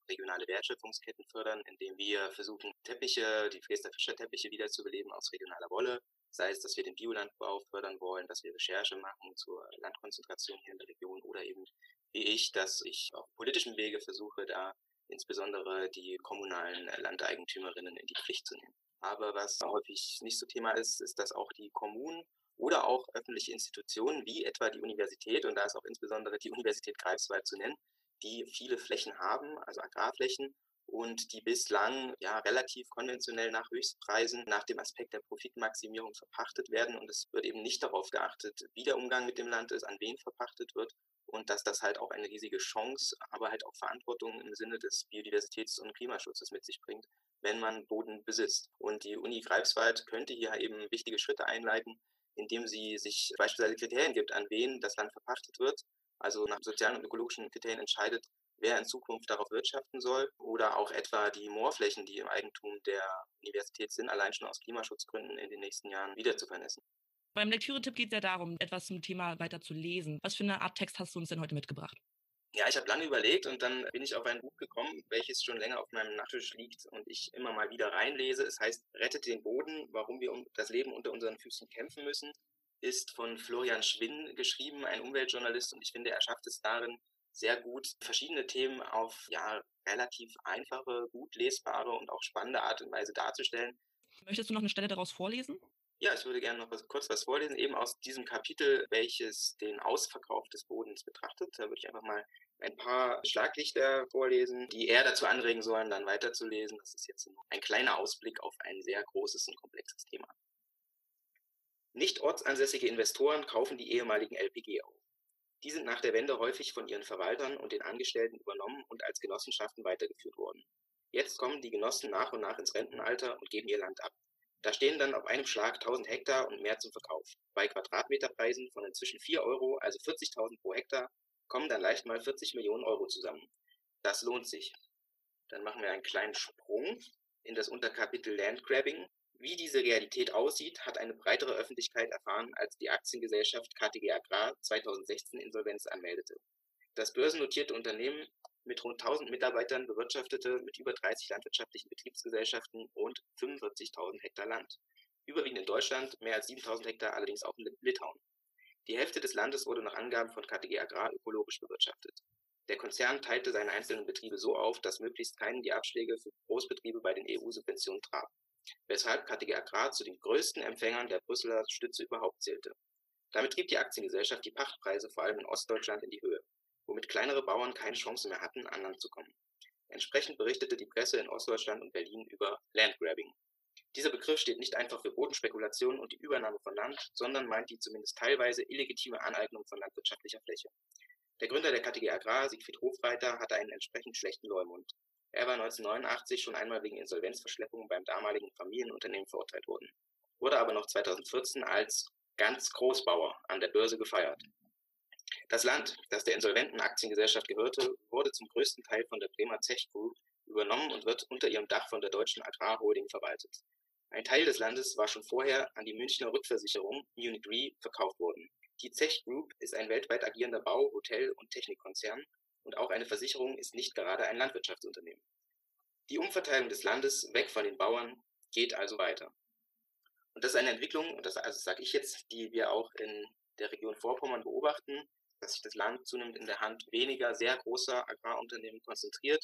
regionale Wertschöpfungsketten fördern, indem wir versuchen, Teppiche, die Freester-Fischer-Teppiche wiederzubeleben aus regionaler Wolle. Sei es, dass wir den Biolandbau fördern wollen, dass wir Recherche machen zur Landkonzentration hier in der Region oder eben wie ich, dass ich auf politischem Wege versuche, da insbesondere die kommunalen Landeigentümerinnen in die Pflicht zu nehmen. Aber was häufig nicht so Thema ist, ist, dass auch die Kommunen oder auch öffentliche Institutionen wie etwa die Universität, und da ist auch insbesondere die Universität Greifswald zu nennen, die viele Flächen haben, also Agrarflächen, und die bislang ja relativ konventionell nach Höchstpreisen, nach dem Aspekt der Profitmaximierung verpachtet werden. Und es wird eben nicht darauf geachtet, wie der Umgang mit dem Land ist, an wen verpachtet wird. Und dass das halt auch eine riesige Chance, aber halt auch Verantwortung im Sinne des Biodiversitäts- und Klimaschutzes mit sich bringt, wenn man Boden besitzt. Und die Uni Greifswald könnte hier eben wichtige Schritte einleiten, indem sie sich beispielsweise Kriterien gibt, an wen das Land verpachtet wird, also nach sozialen und ökologischen Kriterien entscheidet, wer in Zukunft darauf wirtschaften soll, oder auch etwa die Moorflächen, die im Eigentum der Universität sind, allein schon aus Klimaschutzgründen in den nächsten Jahren wieder zu vernässen. Beim Lektüre-Tipp geht es ja darum, etwas zum Thema weiter zu lesen. Was für eine Art Text hast du uns denn heute mitgebracht? Ja, ich habe lange überlegt und dann bin ich auf ein Buch gekommen, welches schon länger auf meinem Nachttisch liegt und ich immer mal wieder reinlese. Es heißt Rettet den Boden, warum wir um das Leben unter unseren Füßen kämpfen müssen, ist von Florian Schwinn geschrieben, ein Umweltjournalist, und ich finde, er schafft es darin sehr gut, verschiedene Themen auf ja relativ einfache, gut lesbare und auch spannende Art und Weise darzustellen. Möchtest du noch eine Stelle daraus vorlesen? Ja, ich würde gerne noch was, kurz was vorlesen, eben aus diesem Kapitel, welches den Ausverkauf des Bodens betrachtet. Da würde ich einfach mal ein paar Schlaglichter vorlesen, die eher dazu anregen sollen, dann weiterzulesen. Das ist jetzt ein kleiner Ausblick auf ein sehr großes und komplexes Thema. Nicht ortsansässige Investoren kaufen die ehemaligen L P G auf. Die sind nach der Wende häufig von ihren Verwaltern und den Angestellten übernommen und als Genossenschaften weitergeführt worden. Jetzt kommen die Genossen nach und nach ins Rentenalter und geben ihr Land ab. Da stehen dann auf einem Schlag tausend Hektar und mehr zum Verkauf. Bei Quadratmeterpreisen von inzwischen vier Euro, also vierzigtausend pro Hektar, kommen dann leicht mal vierzig Millionen Euro zusammen. Das lohnt sich. Dann machen wir einen kleinen Sprung in das Unterkapitel Landgrabbing. Wie diese Realität aussieht, hat eine breitere Öffentlichkeit erfahren, als die Aktiengesellschaft K T G Agrar zweitausendsechzehn Insolvenz anmeldete. Das börsennotierte Unternehmen mit rund tausend Mitarbeitern bewirtschaftete mit über dreißig landwirtschaftlichen Betriebsgesellschaften rund fünfundvierzigtausend Hektar Land. Überwiegend in Deutschland, mehr als siebentausend Hektar allerdings auch in Litauen. Die Hälfte des Landes wurde nach Angaben von K T G Agrar ökologisch bewirtschaftet. Der Konzern teilte seine einzelnen Betriebe so auf, dass möglichst keinen die Abschläge für Großbetriebe bei den E U-Subventionen traf, weshalb K T G Agrar zu den größten Empfängern der Brüsseler Stütze überhaupt zählte. Damit trieb die Aktiengesellschaft die Pachtpreise vor allem in Ostdeutschland in die Höhe, womit kleinere Bauern keine Chance mehr hatten, an Land zu kommen. Entsprechend berichtete die Presse in Ostdeutschland und Berlin über Landgrabbing. Dieser Begriff steht nicht einfach für Bodenspekulation und die Übernahme von Land, sondern meint die zumindest teilweise illegitime Aneignung von landwirtschaftlicher Fläche. Der Gründer der K T G Agrar, Siegfried Hofreiter, hatte einen entsprechend schlechten Leumund. Er war neunzehnhundertneunundachtzig schon einmal wegen Insolvenzverschleppung beim damaligen Familienunternehmen verurteilt worden, wurde aber noch zweitausendvierzehn als ganz Großbauer an der Börse gefeiert. Das Land, das der insolventen Aktiengesellschaft gehörte, wurde zum größten Teil von der Bremer Zech Group übernommen und wird unter ihrem Dach von der Deutschen Agrarholding verwaltet. Ein Teil des Landes war schon vorher an die Münchner Rückversicherung Munich Re verkauft worden. Die Zech Group ist ein weltweit agierender Bau-, Hotel- und Technikkonzern und auch eine Versicherung ist nicht gerade ein Landwirtschaftsunternehmen. Die Umverteilung des Landes weg von den Bauern geht also weiter. Und das ist eine Entwicklung, und das also sage ich jetzt, die wir auch in der Region Vorpommern beobachten, dass sich das Land zunehmend in der Hand weniger sehr großer Agrarunternehmen konzentriert,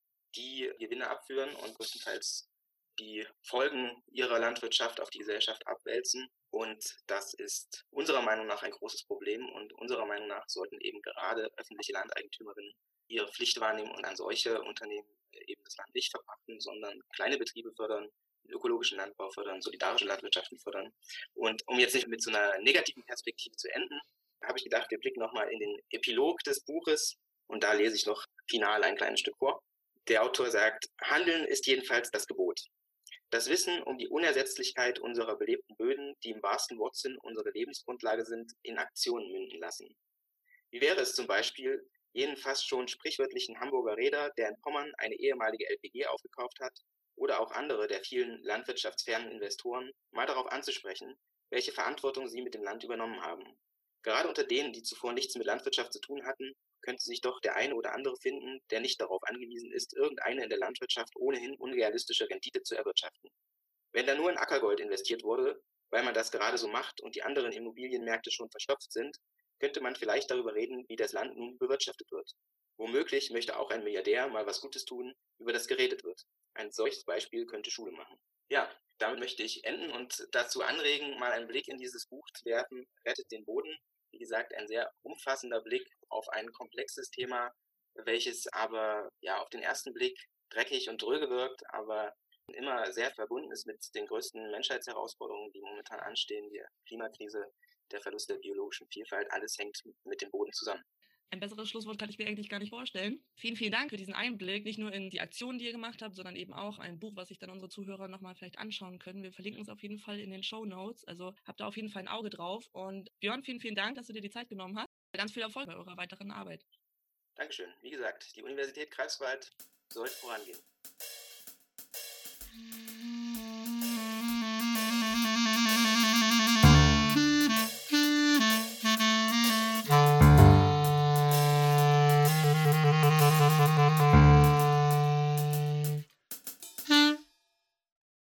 die Gewinne abführen und größtenteils die Folgen ihrer Landwirtschaft auf die Gesellschaft abwälzen. Und das ist unserer Meinung nach ein großes Problem. Und unserer Meinung nach sollten eben gerade öffentliche Landeigentümerinnen ihre Pflicht wahrnehmen und an solche Unternehmen eben das Land nicht verpachten, sondern kleine Betriebe fördern, ökologischen Landbau fördern, solidarische Landwirtschaften fördern. Und um jetzt nicht mit so einer negativen Perspektive zu enden, habe ich gedacht, wir blicken nochmal in den Epilog des Buches und da lese ich noch final ein kleines Stück vor. Der Autor sagt, Handeln ist jedenfalls das Gebot. Das Wissen um die Unersetzlichkeit unserer belebten Böden, die im wahrsten Wortsinn unsere Lebensgrundlage sind, in Aktionen münden lassen. Wie wäre es zum Beispiel, jenen fast schon sprichwörtlichen Hamburger Reeder, der in Pommern eine ehemalige L P G aufgekauft hat, oder auch andere der vielen landwirtschaftsfernen Investoren, mal darauf anzusprechen, welche Verantwortung sie mit dem Land übernommen haben. Gerade unter denen, die zuvor nichts mit Landwirtschaft zu tun hatten könnte sich doch der eine oder andere finden, der nicht darauf angewiesen ist, irgendeine in der Landwirtschaft ohnehin unrealistische Rendite zu erwirtschaften. Wenn da nur in Ackergold investiert wurde, weil man das gerade so macht und die anderen Immobilienmärkte schon verstopft sind, könnte man vielleicht darüber reden, wie das Land nun bewirtschaftet wird. Womöglich möchte auch ein Milliardär mal was Gutes tun, über das geredet wird. Ein solches Beispiel könnte Schule machen. Ja, damit möchte ich enden und dazu anregen, mal einen Blick in dieses Buch zu werfen, Rettet den Boden. Wie gesagt, ein sehr umfassender Blick auf ein komplexes Thema, welches aber ja auf den ersten Blick dreckig und dröge wirkt, aber immer sehr verbunden ist mit den größten Menschheitsherausforderungen, die momentan anstehen, die Klimakrise, der Verlust der biologischen Vielfalt, alles hängt mit dem Boden zusammen. Ein besseres Schlusswort kann ich mir eigentlich gar nicht vorstellen. Vielen, vielen Dank für diesen Einblick, nicht nur in die Aktionen, die ihr gemacht habt, sondern eben auch ein Buch, was sich dann unsere Zuhörer nochmal vielleicht anschauen können. Wir verlinken es auf jeden Fall in den Shownotes, also habt da auf jeden Fall ein Auge drauf. Und Björn, vielen, vielen Dank, dass du dir die Zeit genommen hast. Ganz viel Erfolg bei eurer weiteren Arbeit. Dankeschön. Wie gesagt, die Universität Greifswald sollte vorangehen.